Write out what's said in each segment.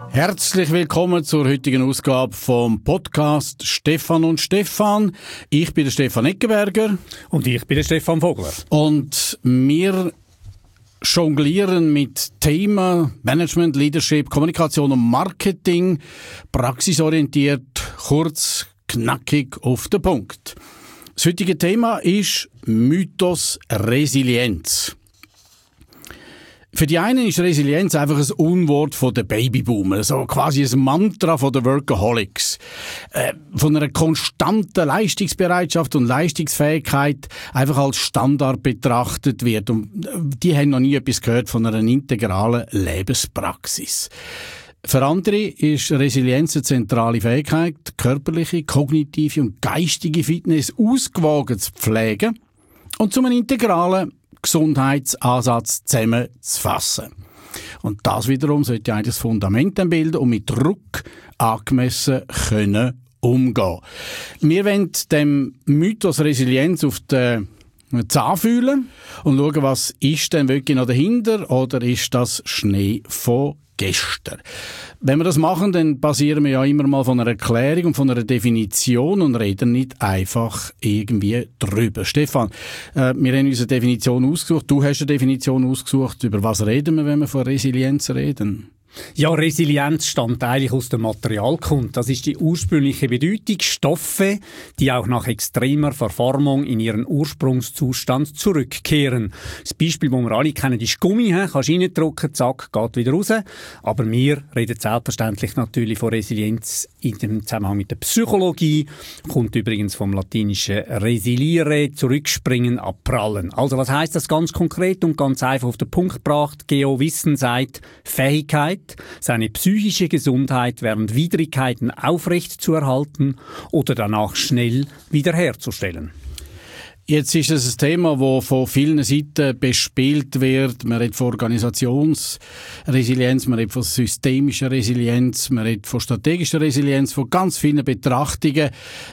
Herzlich willkommen zur heutigen Ausgabe vom Podcast Stefan und Stefan. Ich bin der Stefan Eckenberger. Und ich bin der Stefan Vogler. Und wir jonglieren mit Themen Management, Leadership, Kommunikation und Marketing, praxisorientiert, kurz, knackig auf den Punkt. Das heutige Thema ist Mythos Resilienz. Für die einen ist Resilienz einfach ein Unwort von den Babyboomer, so quasi ein Mantra von den Workaholics. Von einer konstanten Leistungsbereitschaft und Leistungsfähigkeit einfach als Standard betrachtet wird. Und die haben noch nie etwas gehört von einer integralen Lebenspraxis. Für andere ist Resilienz eine zentrale Fähigkeit, körperliche, kognitive und geistige Fitness ausgewogen zu pflegen und zu einem integralen Gesundheitsansatz zusammenzufassen. Und das wiederum sollte eigentlich das Fundament bilden und mit Druck angemessen können umgehen. Wir wollen dem Mythos Resilienz auf den Zahn fühlen und schauen, was ist denn wirklich noch dahinter oder ist das Schnee von gestern. Wenn wir das machen, dann basieren wir ja immer mal von einer Erklärung und von einer Definition und reden nicht einfach irgendwie drüber. Stefan, wir haben uns eine Definition ausgesucht. Du hast eine Definition ausgesucht. Über was reden wir, wenn wir von Resilienz reden? Ja, Resilienz stammt eigentlich aus der Materialkunde. Das ist die ursprüngliche Bedeutung. Stoffe, die auch nach extremer Verformung in ihren Ursprungszustand zurückkehren. Das Beispiel, das wir alle kennen, ist Gummi. Kannst reindrücken, zack, geht wieder raus. Aber wir reden selbstverständlich natürlich von Resilienz in dem Zusammenhang mit der Psychologie. Kommt übrigens vom latinischen resiliere, zurückspringen, abprallen. Also was heisst das ganz konkret und ganz einfach auf den Punkt gebracht? Geo-Wissen sagt Fähigkeit, seine psychische Gesundheit während Widrigkeiten aufrecht zu erhalten oder danach schnell wiederherzustellen. Jetzt ist es ein Thema, das von vielen Seiten bespielt wird. Man redet von Organisationsresilienz, man redet von systemischer Resilienz, man redet von strategischer Resilienz, von ganz vielen Betrachtungen.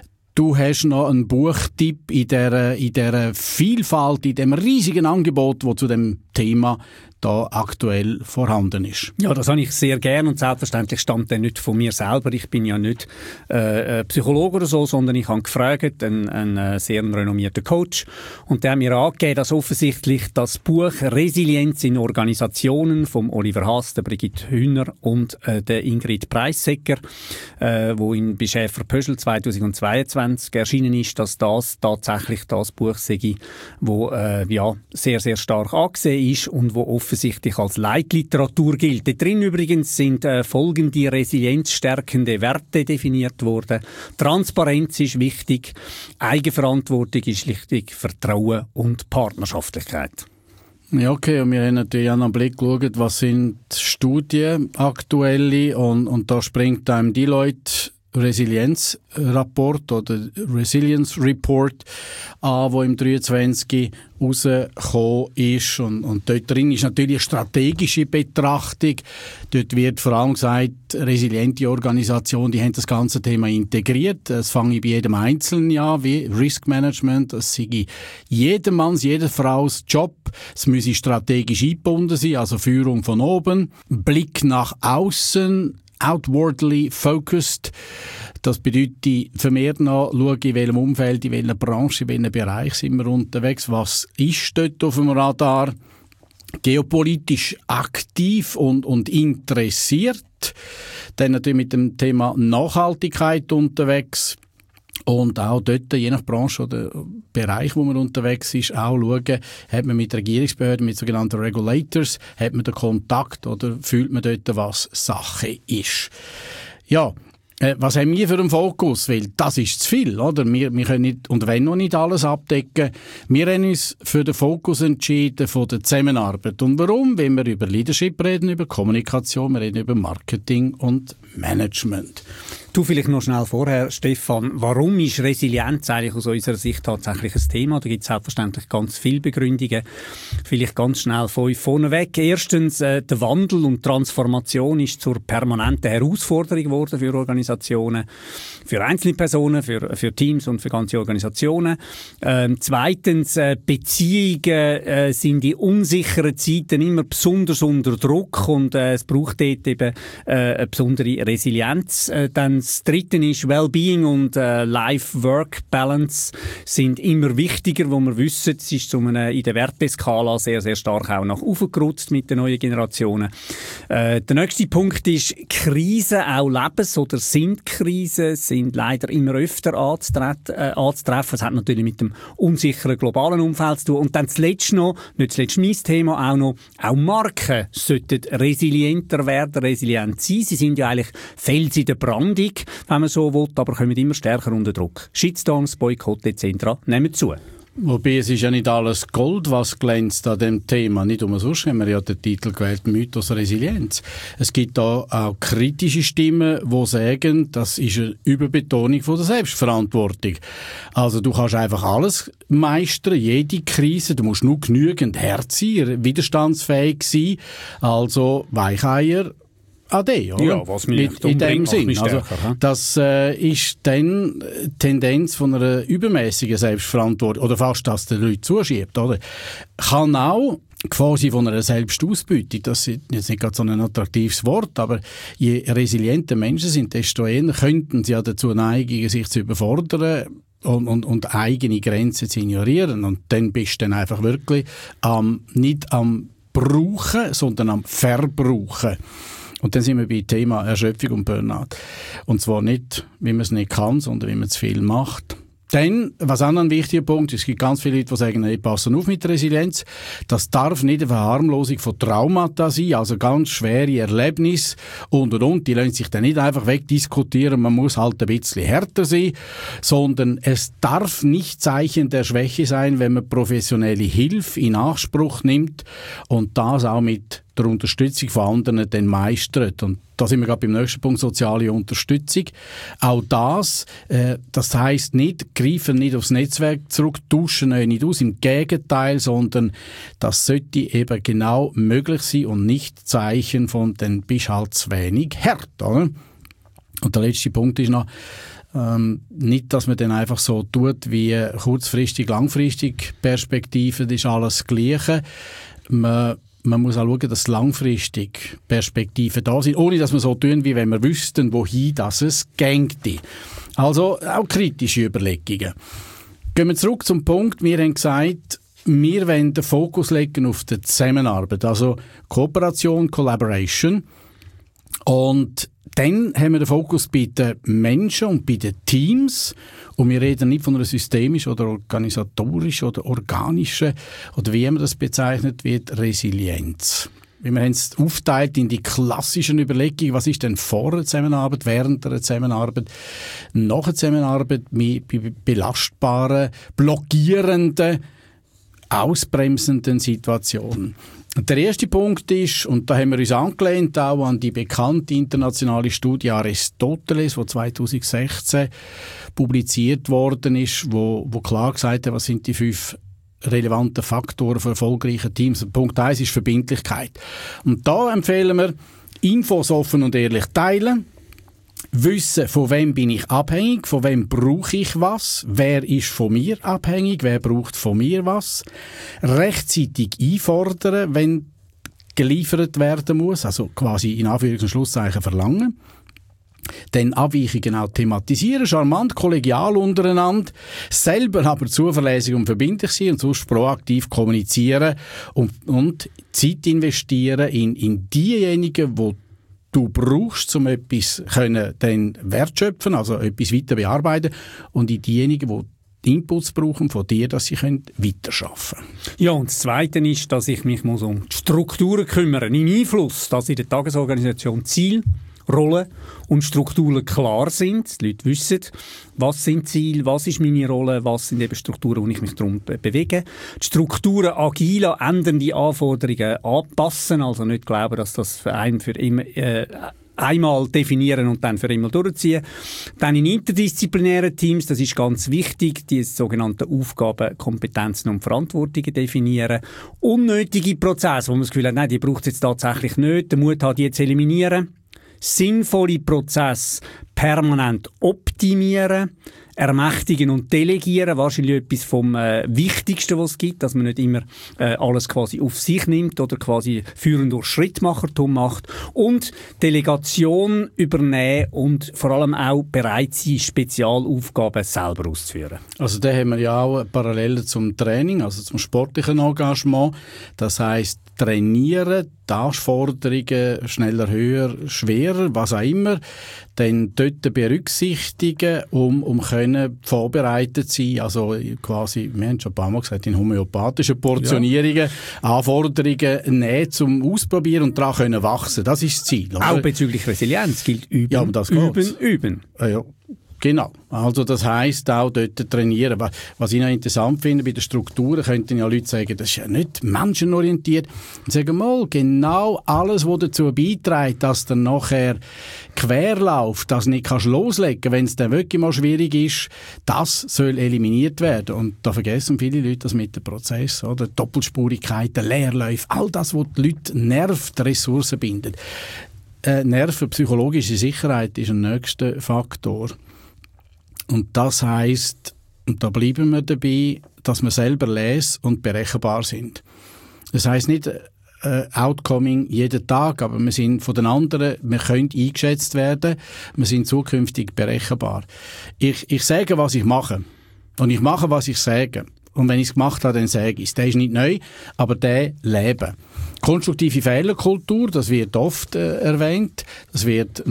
Du hast noch einen Buchtipp in dieser Vielfalt, in dem riesigen Angebot, das zu dem Thema da aktuell vorhanden ist. Ja, das habe ich sehr gern und selbstverständlich stammt der nicht von mir selber. Ich bin ja nicht Psychologe oder so, sondern ich habe gefragt, einen sehr renommierten Coach, und der hat mir angegeben, dass offensichtlich das Buch Resilienz in Organisationen vom Oliver Haas, der Brigitte Hühner und der Ingrid Preissecker, wo in Schäfer Pöschel 2022 erschienen ist, dass das tatsächlich das Buch sei, wo sehr, sehr stark angesehen ist und wo offensichtlich als Leitliteratur gilt. Da drin übrigens sind folgende resilienzstärkende Werte definiert worden. Transparenz ist wichtig, Eigenverantwortung ist wichtig, Vertrauen und Partnerschaftlichkeit. Ja, okay. Und wir haben natürlich auch noch einen Blick geschaut, was sind Studien aktuelle, und da springt einem Deloitte Resilienzrapport oder Resilience Report an, wo im 23 rausgekommen ist. Und dort drin ist natürlich eine strategische Betrachtung. Dort wird vor allem gesagt, resiliente Organisationen, die haben das ganze Thema integriert. Das fange ich bei jedem Einzelnen an, wie Risk Management. Das sei jedem Manns, jeder Frau's Job. Es müsse strategisch eingebunden sein, also Führung von oben. Blick nach außen, outwardly focused. Das bedeutet vermehrt noch, schauen, in welchem Umfeld, in welcher Branche, in welchem Bereich sind wir unterwegs, was ist dort auf dem Radar. Geopolitisch aktiv und interessiert. Dann natürlich mit dem Thema Nachhaltigkeit unterwegs. Und auch dort, je nach Branche oder Bereich, wo man unterwegs ist, auch schauen, hat man mit Regierungsbehörden, mit sogenannten Regulators, hat man den Kontakt oder fühlt man dort, was Sache ist. Ja, was haben wir für einen Fokus? Weil das ist zu viel, oder? Wir können nicht und wollen noch nicht alles abdecken. Wir haben uns für den Fokus entschieden von der Zusammenarbeit. Und warum? Wenn wir über Leadership reden, über Kommunikation, wir reden über Marketing und Management. Du, vielleicht noch schnell vorher, Stefan, warum ist Resilienz eigentlich aus unserer Sicht tatsächlich ein Thema? Da gibt es selbstverständlich ganz viele Begründungen. Vielleicht ganz schnell vorneweg. Erstens, der Wandel und Transformation ist zur permanenten Herausforderung geworden für Organisationen, für einzelne Personen, für Teams und für ganze Organisationen. Zweitens, Beziehungen sind in unsicheren Zeiten immer besonders unter Druck und es braucht dort eben eine besondere Resilienz. Dann das Dritte ist, Wellbeing und Life-Work-Balance sind immer wichtiger, wo wir wissen, es ist in der Werteskala sehr, sehr stark auch nach oben gerutscht mit den neuen Generationen. Der nächste Punkt ist, Krisen, auch Lebens- oder sind Krisen, sind leider immer öfter anzutreffen. Es hat natürlich mit dem unsicheren globalen Umfeld zu tun. Und dann zuletzt noch, nicht zuletzt mein Thema, auch Marken sollten resilienter werden, resilient sein. Sie sind ja eigentlich Fels in der Brandung, wenn man so will, aber kommen immer stärker unter Druck. Shitstorms, Boykott etc. nehmen zu. Wobei, es ist ja nicht alles Gold, was glänzt an dem Thema. Nicht umsonst haben wir ja den Titel gewählt, Mythos Resilienz. Es gibt da auch kritische Stimmen, die sagen, das ist eine Überbetonung von der Selbstverantwortung. Also du kannst einfach alles meistern, jede Krise. Du musst nur genügend Herz sein, widerstandsfähig sein. Also Weicheier Ade, oder? Ja, was mich nicht in dem Sinn. Also, das ist dann Tendenz von einer übermäßigen Selbstverantwortung, oder fast, dass der Leute zuschiebt, oder? Kann auch quasi von einer Selbstausbeutung, das ist jetzt nicht gerade so ein attraktives Wort, aber je resilienter Menschen sind, desto eher könnten sie ja dazu neigen, sich zu überfordern und eigene Grenzen zu ignorieren. Und dann bist du dann einfach wirklich nicht am Brauchen, sondern am Verbrauchen. Und dann sind wir bei Thema Erschöpfung und Burnout. Und zwar nicht, wie man es nicht kann, sondern wie man zu viel macht. Dann, was auch noch ein wichtiger Punkt ist, es gibt ganz viele Leute, die sagen, hey, passen auf mit der Resilienz. Das darf nicht eine Verharmlosung von Traumata sein, also ganz schwere Erlebnisse und. Die lassen sich dann nicht einfach wegdiskutieren, man muss halt ein bisschen härter sein, sondern es darf nicht Zeichen der Schwäche sein, wenn man professionelle Hilfe in Anspruch nimmt und das auch mit der Unterstützung von anderen dann meistert. Und da sind wir gerade beim nächsten Punkt, soziale Unterstützung. Auch das heisst nicht, greifen nicht aufs Netzwerk zurück, tauschen euch nicht aus, im Gegenteil, sondern das sollte eben genau möglich sein und nicht Zeichen von, dann bist halt zu wenig hart, oder? Und der letzte Punkt ist noch, nicht, dass man dann einfach so tut, wie kurzfristig, langfristig Perspektiven, das ist alles das Gleiche. Man muss auch schauen, dass langfristig Perspektiven da sind, ohne dass wir so tun, wie wenn wir wüssten, wohin das es gängte. Also auch kritische Überlegungen. Gehen wir zurück zum Punkt, wir haben gesagt, wir wollen den Fokus legen auf die Zusammenarbeit, also Kooperation, Collaboration. Und dann haben wir den Fokus bei den Menschen und bei den Teams. Und wir reden nicht von einer systemischen oder organisatorischen oder organischen, oder wie man das bezeichnet wird, Resilienz. Wir haben es aufgeteilt in die klassischen Überlegungen, was ist denn vor der Zusammenarbeit, während der Zusammenarbeit, nach der Zusammenarbeit mit belastbaren, blockierenden, ausbremsenden Situationen. Der erste Punkt ist, und da haben wir uns angelehnt auch an die bekannte internationale Studie Aristoteles, die 2016 publiziert worden ist, wo klar gesagt hat, was sind die 5 relevanten Faktoren für erfolgreiche Teams. Punkt 1 ist Verbindlichkeit. Und da empfehlen wir, Infos offen und ehrlich teilen, wissen, von wem bin ich abhängig, von wem brauche ich was, wer ist von mir abhängig, wer braucht von mir was, rechtzeitig einfordern, wenn geliefert werden muss, also quasi in Anführungs- und Schlusszeichen verlangen, dann Abweichungen auch thematisieren, charmant, kollegial untereinander, selber aber zuverlässig und verbindlich sein und sonst proaktiv kommunizieren und Zeit investieren in diejenigen, die du brauchst, um etwas dann wertschöpfen, also etwas weiter bearbeiten, und in diejenigen, die Inputs brauchen von dir, dass sie weiterarbeiten können. Ja, und das Zweite ist, dass ich mich um die Strukturen kümmere, im Einfluss, dass in der Tagesorganisation Ziel, Rollen und Strukturen klar sind. Die Leute wissen, was sind Ziele, was ist meine Rolle, was sind eben Strukturen, wo ich mich darum bewege. Die Strukturen agil an ändernde Anforderungen anpassen, also nicht glauben, dass das für einen für immer einmal definieren und dann für immer durchziehen. Dann in interdisziplinären Teams, das ist ganz wichtig, die sogenannten Aufgaben, Kompetenzen und Verantwortungen definieren. Unnötige Prozesse, wo man das Gefühl hat, nein, die braucht es jetzt tatsächlich nicht, den Mut hat, die zu eliminieren. Sinnvolle Prozesse permanent optimieren, ermächtigen und delegieren, wahrscheinlich etwas vom Wichtigsten, was es gibt, dass man nicht immer alles quasi auf sich nimmt oder quasi führend durch Schrittmachertum macht und Delegation übernehmen und vor allem auch bereit sein, Spezialaufgaben selber auszuführen. Also da haben wir ja auch Parallelen zum Training, also zum sportlichen Engagement. Das heisst, trainieren, die Anforderungen schneller, höher, schwerer, was auch immer, dann dort berücksichtigen, um können vorbereitet zu sein. Also quasi, wir haben schon ein paar Mal gesagt, in homöopathischen Portionierungen, Anforderungen nehmen zum Ausprobieren und daran können wachsen. Das ist das Ziel. Oder? Auch bezüglich Resilienz gilt üben, ja, um das geht's. üben. Ja. Genau. Also das heisst auch dort trainieren. Was ich noch interessant finde, bei den Strukturen könnten ja Leute sagen, das ist ja nicht menschenorientiert. Und sagen mal, genau alles, was dazu beiträgt, dass dann nachher quer läuft, dass du nicht loslegen kannst, wenn es dann wirklich mal schwierig ist, das soll eliminiert werden. Und da vergessen viele Leute das mit dem Prozess, oder? Doppelspurigkeiten, Leerläufe, all das, was die Leute nervt, Ressourcen bindet. Nerven, psychologische Sicherheit ist ein nächster Faktor. Und das heisst, und da bleiben wir dabei, dass wir selber les- und berechenbar sind. Das heisst nicht outcoming jeden Tag, aber wir sind von den anderen, wir können eingeschätzt werden, wir sind zukünftig berechenbar. Ich sage, was ich mache. Und ich mache, was ich sage. Und wenn ich es gemacht habe, dann sage ich es. Der ist nicht neu, aber der leben. Konstruktive Fehlerkultur, das wird oft erwähnt, das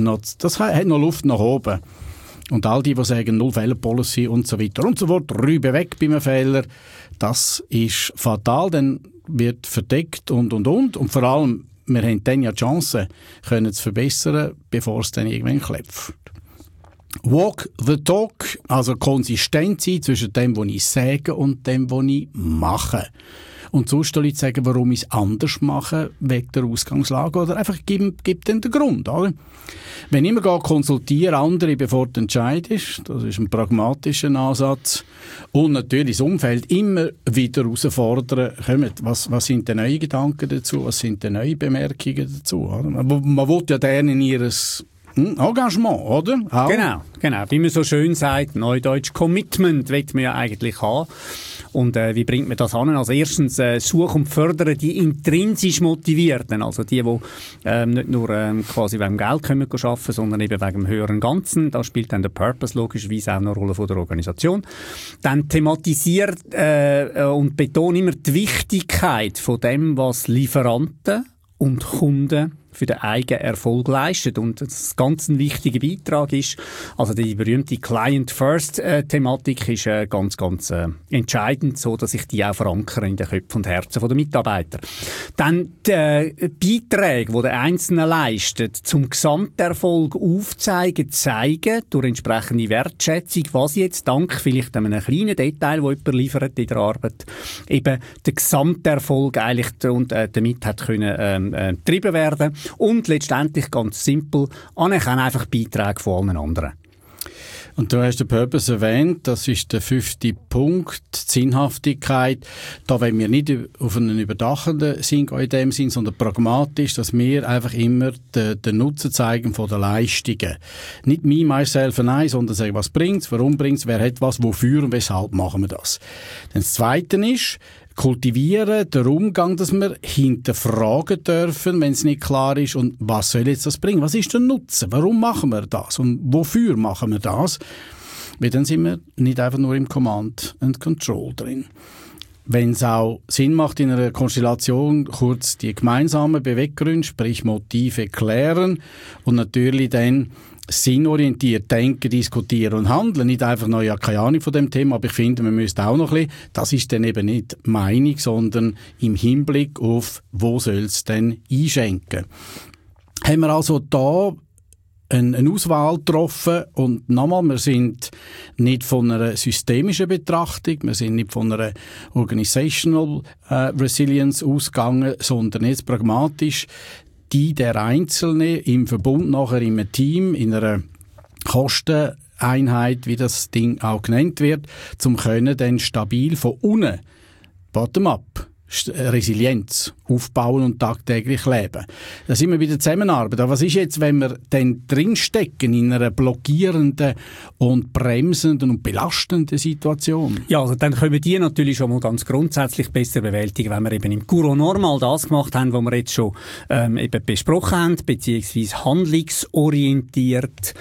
hat noch Luft nach oben. Und all die sagen, Null-Fehler-Policy und so weiter und so fort, Rübe weg bei einem Fehler, das ist fatal, dann wird verdeckt und. Und vor allem, wir haben dann ja die Chance, können es verbessern, bevor es dann irgendwann klopft. Walk the talk, also konsistent sein zwischen dem, was ich sage und dem, was ich mache. Und sonst Leute sagen, warum ich es anders mache, wegen der Ausgangslage, oder einfach gibt dann den Grund, oder? Wenn ich immer konsultiere andere, bevor du entscheidest, das ist ein pragmatischer Ansatz, und natürlich das Umfeld immer wieder herausfordern, was sind die neuen Gedanken dazu, was sind die neuen Bemerkungen dazu, oder? Man will ja dann in ihres Engagement, oder? Auch. Genau. Wie man so schön sagt, Neudeutsch Commitment will man ja eigentlich haben. Und wie bringt man das an? Also erstens suchen und fördern die intrinsisch Motivierten, also die nicht nur quasi wegen Geld können arbeiten, sondern eben wegen dem höheren Ganzen. Da spielt dann der Purpose logischerweise auch eine Rolle von der Organisation. Dann thematisiert und betont immer die Wichtigkeit von dem, was Lieferanten und Kunden für den eigenen Erfolg leistet. Und das ganz ein wichtiger Beitrag ist, also die berühmte Client-First-Thematik ist ganz entscheidend, so dass ich die auch verankere in den Köpfen und Herzen der Mitarbeiter. Dann die Beiträge, die der Einzelne leistet, zum Gesamterfolg aufzeigen, zeigen, durch entsprechende Wertschätzung, was jetzt dank vielleicht einem kleinen Detail, das jemand liefert in der Arbeit, eben der Gesamterfolg eigentlich und damit hat können getrieben werden. Und letztendlich ganz simpel, anerkennen einfach Beiträge von allen anderen. Und du hast den Purpose erwähnt, das ist der 5. Punkt, die Sinnhaftigkeit. Da wollen wir nicht auf einen überdachenden Sinn gehen in dem Sinn, sondern pragmatisch, dass wir einfach immer den Nutzen zeigen von den Leistungen. Nicht me, myself and I, sondern sagen, was bringt's, warum bringt's, wer hat was, wofür und weshalb machen wir das. Dann das Zweite ist, kultivieren, der Umgang, dass wir hinterfragen dürfen, wenn es nicht klar ist, und was soll jetzt das bringen? Was ist der Nutzen? Warum machen wir das? Und wofür machen wir das? Weil dann sind wir nicht einfach nur im Command and Control drin. Wenn es auch Sinn macht, in einer Konstellation kurz die gemeinsamen Beweggründe, sprich Motive klären und natürlich dann sinnorientiert denken, diskutieren und handeln. Nicht einfach noch, ja, keine Ahnung von dem Thema, aber ich finde, man müsste auch noch ein bisschen, das ist dann eben nicht Meinung, sondern im Hinblick auf, wo soll es denn einschenken. Haben wir also da eine Auswahl getroffen und nochmal, wir sind nicht von einer systemischen Betrachtung, wir sind nicht von einer Organizational Resilience ausgegangen, sondern jetzt pragmatisch die der Einzelne im Verbund nachher in einem Team, in einer Kosteneinheit, wie das Ding auch genannt wird, zum können dann stabil von unten, bottom-up, Resilienz aufbauen und tagtäglich leben. Da sind wir bei der Zusammenarbeit. Aber was ist jetzt, wenn wir dann drinstecken in einer blockierenden und bremsenden und belastenden Situation? Ja, also dann können wir die natürlich schon mal ganz grundsätzlich besser bewältigen, wenn wir eben im Cours normal das gemacht haben, was wir jetzt schon eben besprochen haben, beziehungsweise handlungsorientiert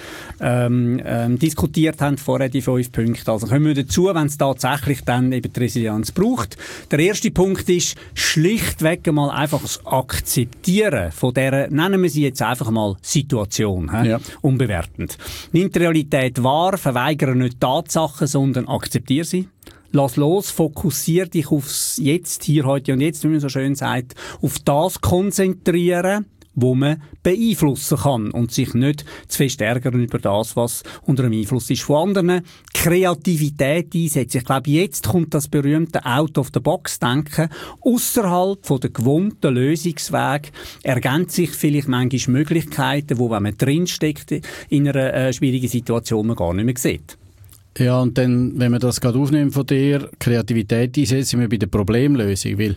diskutiert haben, vorher die 5 Punkte. Also kommen wir dazu, wenn es tatsächlich dann eben die Resilienz braucht. Der erste Punkt ist schlichtweg mal einfach das Akzeptieren von dieser, nennen wir sie jetzt einfach mal Situation, ja. Unbewertend. Nimm die Realität wahr, verweigere nicht Tatsachen, sondern akzeptiere sie. Lass los, fokussiere dich aufs Jetzt, hier, heute und jetzt, wie man so schön sagt, auf das konzentrieren, wo man beeinflussen kann und sich nicht zu fest ärgern über das, was unter dem Einfluss ist von anderen. Kreativität einsetzen. Ich glaube, jetzt kommt das berühmte Out-of-the-Box-Denken. Ausserhalb von der gewohnten Lösungsweg ergänzen sich vielleicht manchmal Möglichkeiten, wo, wenn man drinsteckt in einer schwierigen Situation, man gar nicht mehr sieht. Ja, und dann, wenn man das gerade aufnimmt von dir, Kreativität einsetzen, sind wir bei der Problemlösung, weil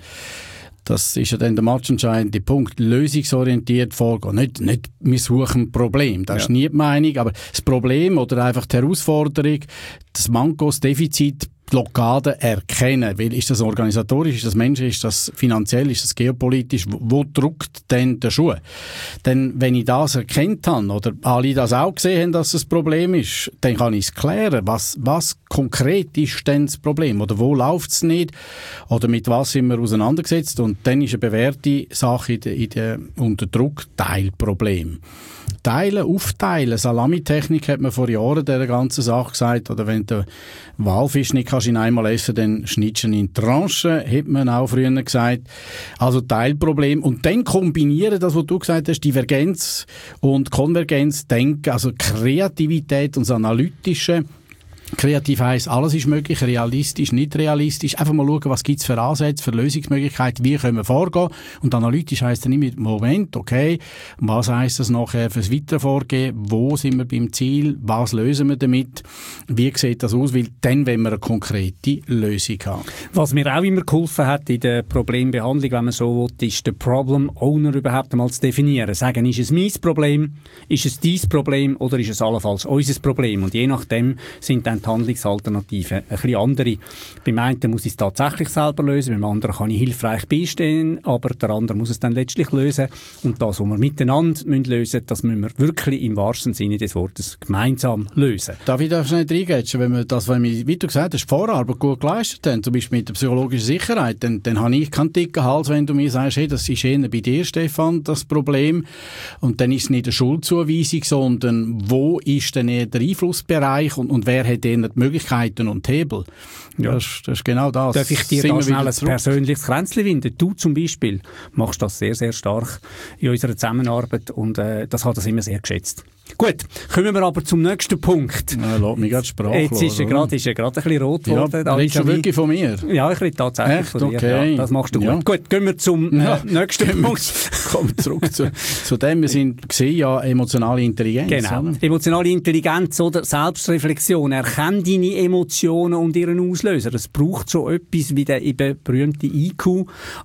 das ist ja dann der matchentscheidende Punkt. Lösungsorientiert vorgehen. Nicht, wir suchen ein Problem. Das ist nie die Meinung. Aber das Problem oder einfach die Herausforderung, das Manko, das Defizit, Blockade erkennen. Weil ist das organisatorisch, ist das menschlich, ist das finanziell, ist das geopolitisch? Wo drückt denn der Schuh? Denn wenn ich das erkannt habe oder alle das auch gesehen haben, dass es ein Problem ist, dann kann ich es klären. Was konkret ist denn das Problem? Oder wo läuft es nicht? Oder mit was sind wir auseinandergesetzt? Und dann ist eine bewährte Sache unter Druck Teilproblem. Teilen, aufteilen. Salamitechnik hat man vor Jahren dieser ganzen Sache gesagt. Oder wenn du Walfisch nicht kannst in einmal essen, dann schneidest du ihn in Tranchen, hat man auch früher gesagt. Also Teilproblem. Und dann kombinieren, das, was du gesagt hast, Divergenz und Konvergenz, Denken, also Kreativität und das Analytische. Kreativ heisst, alles ist möglich, realistisch, nicht realistisch. Einfach mal schauen, was gibt's für Ansätze, für Lösungsmöglichkeiten, wie können wir vorgehen. Und analytisch heisst dann immer, Moment, okay, was heisst das nachher fürs weitere Vorgehen? Wo sind wir beim Ziel? Was lösen wir damit? Wie sieht das aus? Weil dann wollen wir eine konkrete Lösung haben. Was mir auch immer geholfen hat in der Problembehandlung, wenn man so will, ist der Problem Owner überhaupt einmal zu definieren. Sagen, ist es mein Problem, ist es dein Problem oder ist es allenfalls unser Problem? Und je nachdem sind dann die Handlungsalternativen ein bisschen andere. Beim einen muss ich es tatsächlich selber lösen, beim anderen kann ich hilfreich beistehen, aber der andere muss es dann letztlich lösen. Und das, was wir miteinander lösen müssen, das müssen wir wirklich im wahrsten Sinne des Wortes gemeinsam lösen. Darf ich nicht reingehen? Wenn wir, wie du gesagt hast, Vorarbeit gut geleistet haben, zum Beispiel mit der psychologischen Sicherheit, dann habe ich keinen dicken Hals, wenn du mir sagst, hey, das ist eher bei dir, Stefan, das Problem. Und dann ist es nicht eine Schuldzuweisung, sondern wo ist denn eher der Einflussbereich und wer hat die Möglichkeiten und Hebel. Ja. Das ist genau das. Darf ich dir da schnell ein persönliches Kränzchen winden? Du zum Beispiel machst das sehr, sehr stark in unserer Zusammenarbeit und das hat das immer sehr geschätzt. Gut, kommen wir aber zum nächsten Punkt. Ja, lass mich gerade sprachlos. Jetzt ist er gerade ein bisschen rot geworden. Ja, redest du wirklich von mir? Ja, ich rede tatsächlich echt? von dir. Okay. Ja, das machst du gut. Ja. Gut, gehen wir zum nächsten Punkt. Kommen wir zurück zu dem. Wir sind gesehen, ja, emotionale Intelligenz. Genau. Oder? Emotionale Intelligenz oder Selbstreflexion. Erkenn deine Emotionen und ihren Auslöser. Es braucht so etwas wie der eben berühmte IQ.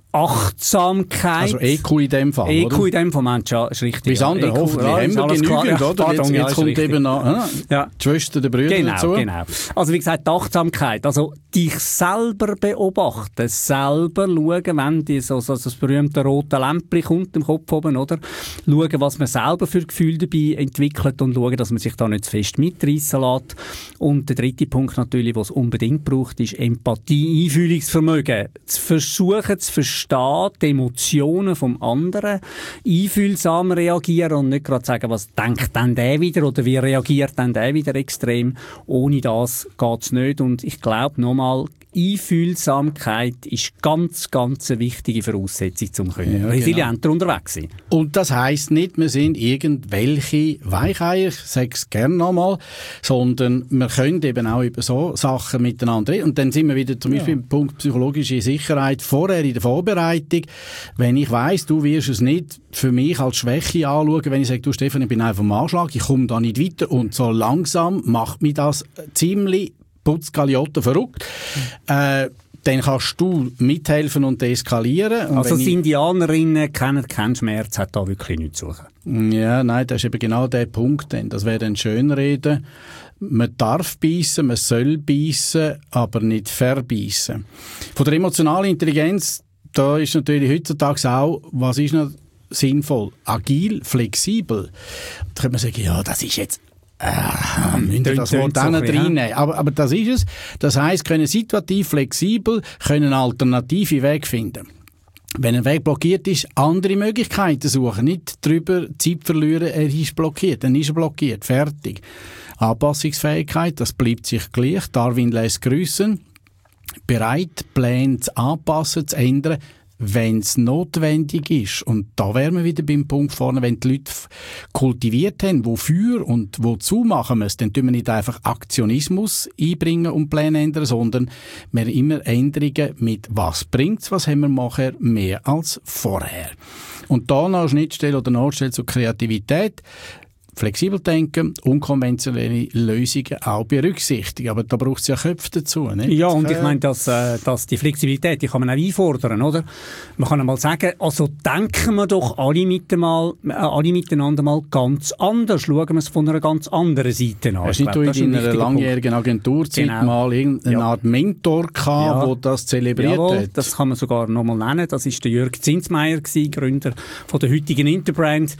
Achtsamkeit. Also EQ in dem Fall, EQ oder? in dem Fall, Mensch, ja, ist richtig. Bis andere EQ, hoffentlich haben wir genügend, oder? Pardon, jetzt kommt richtig. eben noch die Schwester, der Brüder dazu. Genau. Also wie gesagt, die Achtsamkeit. Also dich selber beobachten, selber schauen, wenn das berühmte rote Lämpchen kommt im Kopf oben, oder? Schauen, was man selber für Gefühle dabei entwickelt und schauen, dass man sich da nicht zu fest mitreissen lässt. Und der dritte Punkt natürlich, was es unbedingt braucht, ist Empathie, Einfühlungsvermögen. Zu versuchen zu verstehen, die Emotionen vom anderen, einfühlsam reagieren und nicht gerade sagen, was denkt dann der wieder oder wie reagiert dann der wieder extrem. Ohne das geht's nicht. Und ich glaube, nochmal, nochmal, Einfühlsamkeit ist ganz, ganz eine wichtige Voraussetzung, um resilienter unterwegs zu sein. Und das heisst nicht, wir sind irgendwelche Weicheier, ich sage es gerne nochmal, sondern wir können eben auch über so Sachen miteinander reden. Und dann sind wir wieder zum Beispiel im Punkt psychologische Sicherheit vorher in der Vorbereitung. Wenn ich weiss, du wirst es nicht für mich als Schwäche anschauen, wenn ich sage, du Stefan, ich bin einfach am Anschlag, ich komme da nicht weiter und so langsam macht mich das ziemlich Putzgalioten verrückt. Dann kannst du mithelfen und deeskalieren. Und also die Indianerinnen kennen keinen Schmerz, hat da wirklich nichts zu suchen. Ja, nein, das ist eben genau der Punkt. Das wäre dann Schönreden. Man darf beißen, man soll beißen, aber nicht verbeißen. Von der emotionalen Intelligenz, da ist natürlich heutzutage auch, was ist noch sinnvoll? Agil, flexibel. Da könnte man sagen, ja, das ist jetzt müssen das Wort auch nicht reinnehmen. Aber das ist es. Das heisst, können situativ flexibel, können alternative Wege finden. Wenn ein Weg blockiert ist, andere Möglichkeiten suchen. Nicht drüber Zeit verlieren, er ist blockiert. Dann ist er blockiert. Fertig. Anpassungsfähigkeit, das bleibt sich gleich. Darwin lässt grüßen. Bereit, Pläne zu anpassen, zu ändern, wenn es notwendig ist. Und da wären wir wieder beim Punkt vorne, wenn die Leute kultiviert haben, wofür und wozu machen wir es, dann tun wir nicht einfach Aktionismus einbringen und Pläne ändern, sondern wir immer Änderungen mit was bringt's, was haben wir nachher mehr als vorher. Und da noch Schnittstelle oder Notstelle zur Kreativität. Flexibel denken, unkonventionelle Lösungen auch berücksichtigen. Aber da braucht es ja Köpfe dazu, nicht? Ja, und ich meine, dass die Flexibilität, die kann man auch einfordern, oder? Man kann einmal sagen, also denken wir doch alle miteinander mal ganz anders. Schauen wir es von einer ganz anderen Seite an. Hast nicht du in einer langjährigen Agenturzeit mal irgendeine Art Mentor gehabt, der das zelebriert hat? Das kann man sogar noch mal nennen. Das war der Jürg Zinsmeier, Gründer von der heutigen Interbrand,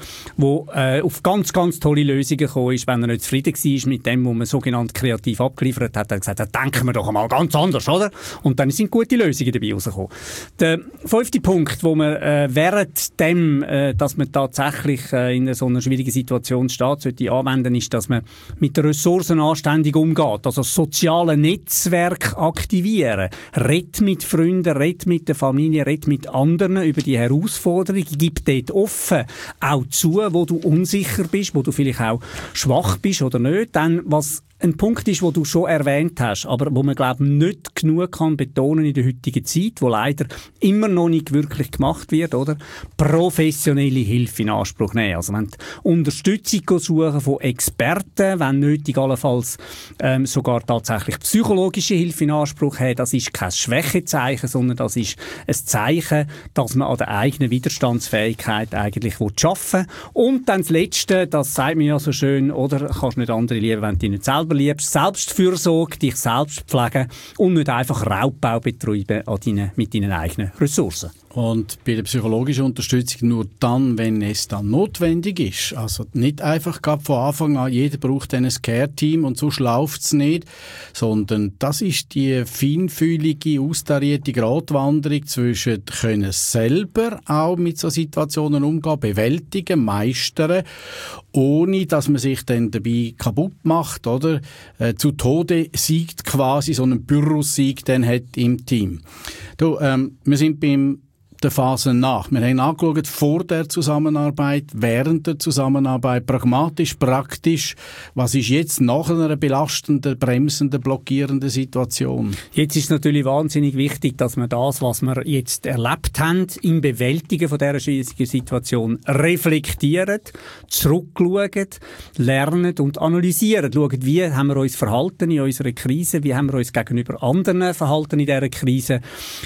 der auf ganz, ganz tolle Lösungen gekommen ist, wenn er nicht zufrieden war mit dem, was man sogenannt kreativ abgeliefert hat. Er hat gesagt, da denken wir doch einmal ganz anders, oder? Und dann sind gute Lösungen dabei rausgekommen. Der 5. Punkt, wo man während dem, dass man tatsächlich in so einer schwierigen Situation steht, sollte anwenden, ist, dass man mit den Ressourcen anständig umgeht. Also das soziale Netzwerk aktivieren. Red mit Freunden, red mit der Familie, red mit anderen über die Herausforderungen. Gib dort offen auch zu, wo du unsicher bist, wo du vielleicht auch schwach bist oder nicht. Dann, was ein Punkt ist, wo du schon erwähnt hast, aber wo man, glaube ich, nicht genug kann betonen in der heutigen Zeit, wo leider immer noch nicht wirklich gemacht wird, oder? Professionelle Hilfe in Anspruch nehmen. Also wenn Unterstützung suchen von Experten, wenn nötig allenfalls sogar tatsächlich psychologische Hilfe in Anspruch haben, das ist kein Schwächezeichen, sondern das ist ein Zeichen, dass man an der eigenen Widerstandsfähigkeit eigentlich arbeiten will. Und dann das Letzte, das sagt mir ja so schön, oder? Kannst nicht andere lieben, wenn du dich nicht selber liebst. Selbstfürsorge, dich selbst pflegen und nicht einfach Raubbau betreiben mit deinen eigenen Ressourcen. Und bei der psychologischen Unterstützung nur dann, wenn es dann notwendig ist. Also nicht einfach von Anfang an, jeder braucht ein Care-Team und sonst läuft's nicht, sondern das ist die feinfühlige, austarierte Gratwanderung zwischen können selber auch mit so Situationen umgehen, bewältigen, meistern, ohne dass man sich dann dabei kaputt macht, oder? Zu Tode siegt quasi, so einen Pyrrhus-Sieg dann hat im Team. Du, wir sind beim der Phase nach. Wir haben angeschaut, vor der Zusammenarbeit, während der Zusammenarbeit, pragmatisch, praktisch. Was ist jetzt nach einer belastenden, bremsenden, blockierenden Situation? Jetzt ist es natürlich wahnsinnig wichtig, dass wir das, was wir jetzt erlebt haben, im Bewältigen von dieser schwierigen Situation reflektieren, zurückschauen, lernen und analysieren. Schauen, wie haben wir uns verhalten in unserer Krise, wie haben wir uns gegenüber anderen verhalten in dieser Krise,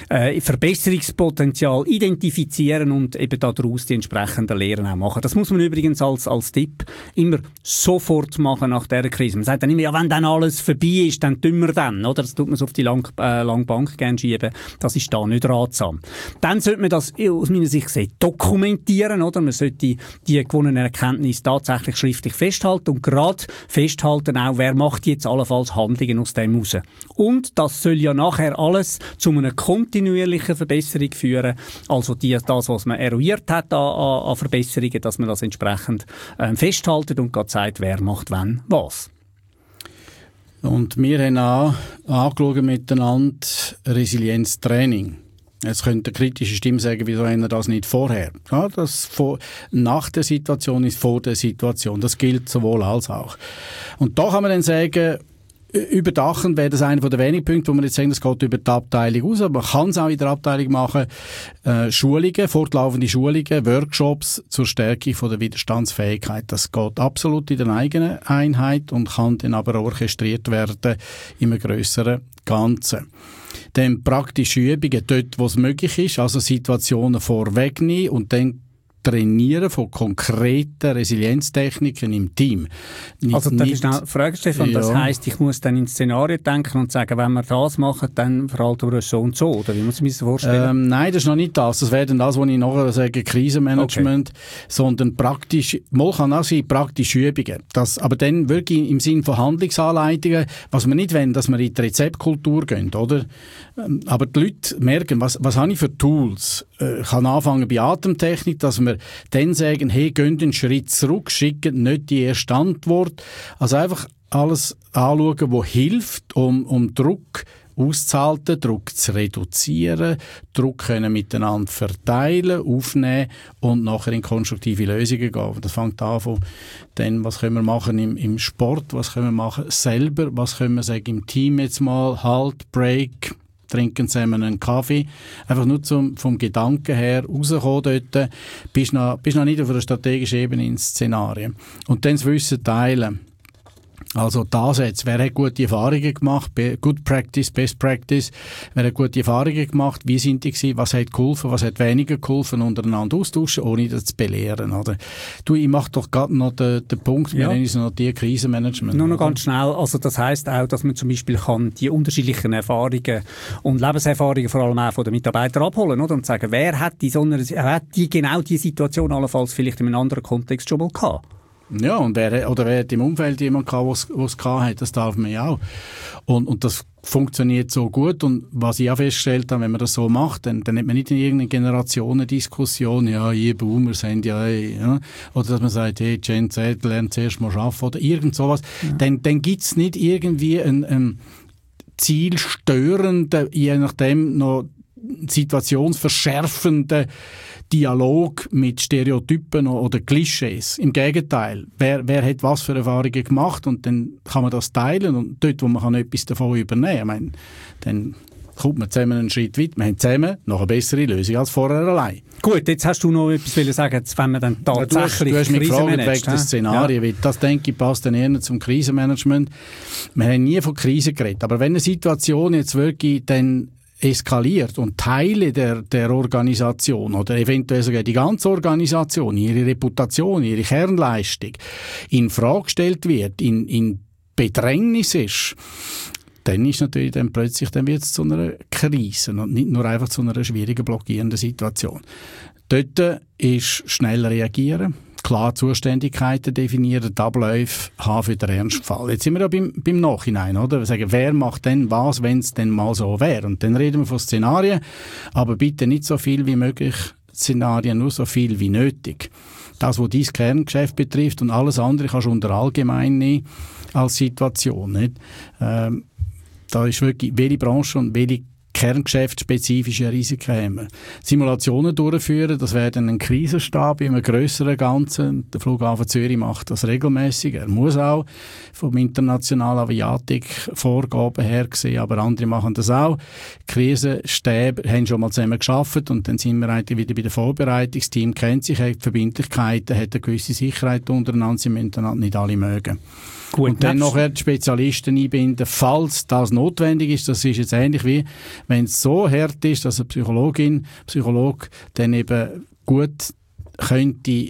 Verbesserungspotenzial identifizieren und eben daraus die entsprechenden Lehren auch machen. Das muss man übrigens als Tipp immer sofort machen nach dieser Krise. Man sagt dann immer, ja, wenn dann alles vorbei ist, dann tun wir dann, oder? Das tut man so auf die lange Bank gerne schieben. Das ist da nicht ratsam. Dann sollte man das aus meiner Sicht dokumentieren, oder? Man sollte die gewonnenen Erkenntnisse tatsächlich schriftlich festhalten und gerade festhalten auch, wer macht jetzt allenfalls Handlungen aus dem raus. Und das soll ja nachher alles zu einer kontinuierlichen Verbesserung führen. Also das, was man eruiert hat an Verbesserungen, dass man das entsprechend festhalten und gerade sagt, wer macht wann was. Und wir haben angeschaut miteinander Resilienztraining. Jetzt könnte eine kritische Stimme sagen, wieso haben wir das nicht vorher? Ja, das nach der Situation ist vor der Situation. Das gilt sowohl als auch. Und da kann man dann sagen, überdachen wäre das einer der wenigen Punkte, wo man jetzt sagen, das geht über die Abteilung raus, aber man kann es auch in der Abteilung machen. Schulungen, fortlaufende Schulungen, Workshops zur Stärkung von der Widerstandsfähigkeit. Das geht absolut in der eigenen Einheit und kann dann aber orchestriert werden in einem grösseren Ganzen. Dann praktische Übungen dort, wo es möglich ist, also Situationen vorwegnehmen und dann Trainieren von konkreten Resilienztechniken im Team. Also darf ich schnell fragen, Stefan, ja. Das heisst, ich muss dann in Szenarien denken und sagen, wenn wir das machen, dann verhalten wir uns so und so, oder wie muss ich mir das vorstellen? Nein, das ist noch nicht das. Das wäre dann das, was ich nachher sage, Krisenmanagement, okay. Sondern praktisch, mal kann auch sein, praktische Übungen. Das, aber dann wirklich im Sinne von Handlungsanleitungen, was wir nicht wollen, dass wir in die Rezeptkultur gehen, oder? Aber die Leute merken, was habe ich für Tools? Ich kann anfangen bei Atemtechnik, dass wir dann sagen, hey, gehen einen Schritt zurück, schicken nicht die erste Antwort. Also einfach alles anschauen, was hilft, um Druck auszuhalten, Druck zu reduzieren, Druck können miteinander verteilen, aufnehmen und nachher in konstruktive Lösungen gehen. Das fängt an von dann, was können wir machen im Sport, was können wir machen selber, was können wir sagen im Team jetzt mal, Halt, Break, trinken zusammen einen Kaffee. Einfach nur vom Gedanken her rauskommen dort. Bist noch nicht auf einer strategischen Ebene in Szenarien. Und dann das Wissen teilen. Also das jetzt. Wer hat gute Erfahrungen gemacht? Good Practice, Best Practice. Wer hat gute Erfahrungen gemacht? Wie sind die gewesen? Was hat geholfen? Was hat weniger geholfen? Untereinander austauschen, ohne das zu belehren, oder? Du, ich mache doch gerade noch den Punkt, wir nennen es noch die Krisenmanagement. Nur noch ganz schnell. Also das heisst auch, dass man zum Beispiel kann die unterschiedlichen Erfahrungen und Lebenserfahrungen vor allem auch von den Mitarbeitern abholen, oder? Und sagen, wer hat genau die Situation allenfalls vielleicht in einem anderen Kontext schon mal gehabt? Ja, und wer hat im Umfeld jemanden gehabt, der es gehabt hat, das darf man ja auch. Und das funktioniert so gut. Und was ich auch festgestellt habe, wenn man das so macht, dann hat man nicht in irgendeiner Generationendiskussion, ja, ihr Boomers sind ja, oder dass man sagt, hey, Gen Z lernt zuerst mal arbeiten oder irgend sowas. Ja. Dann gibt's nicht irgendwie ein zielstörenden, je nachdem noch situationsverschärfenden Dialog mit Stereotypen oder Klischees. Im Gegenteil, wer hat was für Erfahrungen gemacht und dann kann man das teilen und dort, wo man etwas davon übernehmen kann, ich meine, dann kommt man zusammen einen Schritt weit. Wir haben zusammen noch eine bessere Lösung als vorher allein. Gut, jetzt hast du noch etwas sagen, wenn man dann tatsächlich du hast mich gefragt wegen der Szenarien, weil das, denke ich, passt dann eher zum Krisenmanagement. Wir haben nie von Krisen geredet, aber wenn eine Situation jetzt wirklich dann eskaliert und Teile der Organisation oder eventuell sogar die ganze Organisation, ihre Reputation, ihre Kernleistung in Frage gestellt wird, in Bedrängnis ist, dann ist natürlich dann plötzlich wird es zu einer Krise und nicht nur einfach zu einer schwierigen, blockierenden Situation. Dort ist schnell reagieren, klar Zuständigkeiten definieren, die Abläufe haben für den Ernstfall. Jetzt sind wir ja beim Nachhinein, oder? Wir sagen, wer macht denn was, wenn es denn mal so wäre? Und dann reden wir von Szenarien, aber bitte nicht so viel wie möglich Szenarien, nur so viel wie nötig. Das, was dein Kerngeschäft betrifft und alles andere kannst du unter allgemein nehmen als Situation, nicht? Da ist wirklich, welche Branche und welche kerngeschäftsspezifische Risiken haben wir. Simulationen durchführen, das wäre dann ein Krisenstab in einem grösseren Ganzen. Der Flughafen Zürich macht das regelmäßig. Er muss auch vom internationalen Aviatik-Vorgaben her gesehen, aber andere machen das auch. Krisenstäbe haben schon mal zusammen gearbeitet und dann sind wir eigentlich wieder bei der Vorbereitung. Das Team kennt sich, hat Verbindlichkeiten, hat eine gewisse Sicherheit untereinander, sie müssen nicht alle mögen. Gut, und dann nachher die Spezialisten einbinden, falls das notwendig ist. Das ist jetzt ähnlich wie, wenn es so hart ist, dass eine Psychologe dann eben gut könnte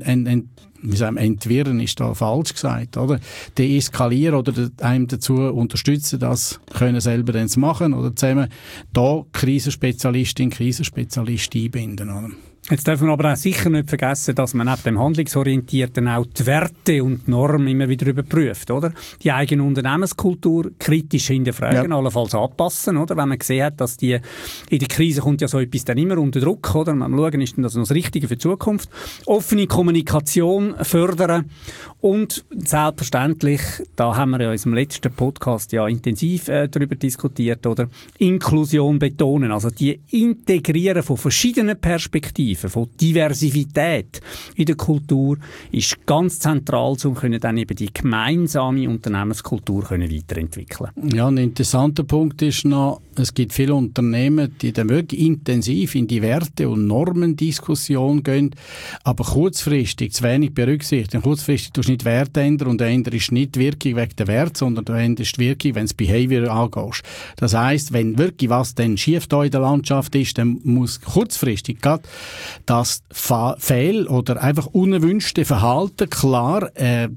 entwirren, ist da falsch gesagt, oder? Deeskalieren oder einem dazu unterstützen, das können selber dann machen oder zusammen da Krisenspezialistin, Krisenspezialist einbinden, oder? Jetzt dürfen wir aber auch sicher nicht vergessen, dass man neben dem Handlungsorientierten auch die Werte und Normen immer wieder überprüft, oder? Die eigene Unternehmenskultur kritisch hinterfragen, allenfalls anpassen, oder? Wenn man gesehen hat, dass in der Krise kommt ja so etwas dann immer unter Druck, oder? Man schauen, ist denn das noch das Richtige für die Zukunft? Offene Kommunikation fördern und selbstverständlich, da haben wir ja in unserem letzten Podcast ja intensiv darüber diskutiert, oder? Inklusion betonen, also die Integrieren von verschiedenen Perspektiven, von Diversität in der Kultur ist ganz zentral, um dann eben die gemeinsame Unternehmenskultur weiterentwickeln. Ja, ein interessanter Punkt ist noch, es gibt viele Unternehmen, die dann wirklich intensiv in die Werte- und Normendiskussion gehen, aber kurzfristig zu wenig berücksichtigen. Kurzfristig tust du nicht Werte ändern und änderst nicht die Wirkung wegen der Werte, sondern du änderst die Wirkung, wenn du das Behavior angehst. Das heisst, wenn wirklich was dann schief da in der Landschaft ist, dann muss kurzfristig gerade das Fehl- oder einfach unerwünschte Verhalten klar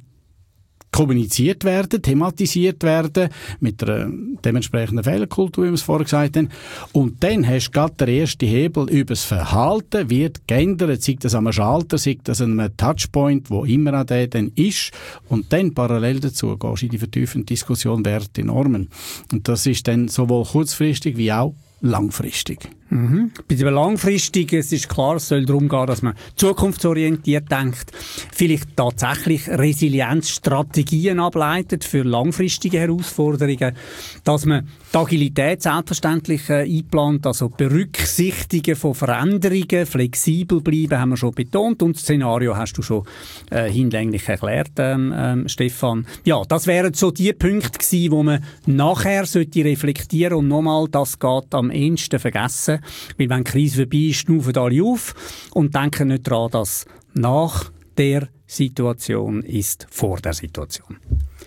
kommuniziert werden, thematisiert werden, mit einer dementsprechenden Fehlerkultur, wie wir es vorher gesagt haben. Und dann hast du gerade den ersten Hebel über das Verhalten, wird geändert, sei das am Schalter, sei das an einem Touchpoint, wo immer an der dann ist. Und dann parallel dazu gehst du in die vertiefende Diskussion Werte, Normen. Und das ist dann sowohl kurzfristig wie auch langfristig. Bei dem Langfristigen, es ist klar, es soll darum gehen, dass man zukunftsorientiert denkt, vielleicht tatsächlich Resilienzstrategien ableitet für langfristige Herausforderungen, dass man die Agilität selbstverständlich einplant, also Berücksichtigen von Veränderungen, flexibel bleiben, haben wir schon betont, und das Szenario hast du schon hinlänglich erklärt, Stefan. Ja, das wären so die Punkte gewesen, wo man nachher sollte reflektieren und nochmal, das geht am ehesten vergessen. Weil wenn die Krise vorbei ist, schnaufen alle auf und denken nicht daran, dass nach der Situation ist vor der Situation.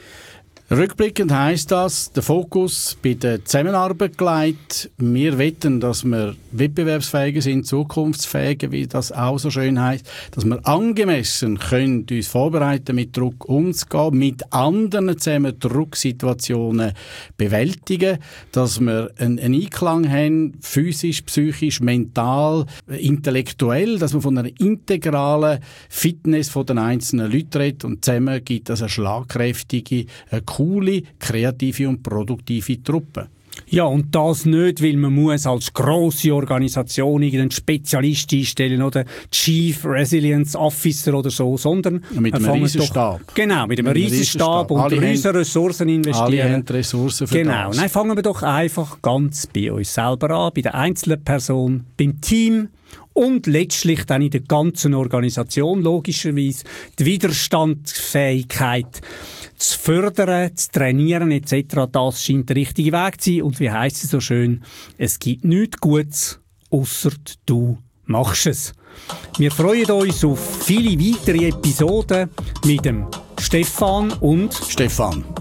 Rückblickend heisst das, der Fokus bei der Zusammenarbeit gelegt. Wir wetten, dass wir wettbewerbsfähiger sind, zukunftsfähiger, wie das auch so schön heisst, dass wir angemessen können uns vorbereiten, mit Druck umzugehen, mit anderen zusammen Drucksituationen bewältigen, dass wir einen Einklang haben, physisch, psychisch, mental, intellektuell, dass wir von einer integralen Fitness von den einzelnen Leuten reden und zusammen gibt es eine schlagkräftige, coole, kreative und produktive Truppe. Ja, und das nicht, weil man muss als grosse Organisation irgendeinen Spezialist einstellen oder Chief Resilience Officer oder so, sondern mit einem Riesenstab. Genau, mit einem Riesenstab und riesen Ressourcen investieren. Alle haben Ressourcen für das. Nein, fangen wir doch einfach ganz bei uns selber an, bei der einzelnen Person, beim Team und letztlich dann in der ganzen Organisation logischerweise die Widerstandsfähigkeit zu fördern, zu trainieren etc. Das scheint der richtige Weg zu sein. Und wie heisst es so schön, es gibt nichts Gutes, ausser du machst es. Wir freuen uns auf viele weitere Episoden mit dem Stefan und Stefan.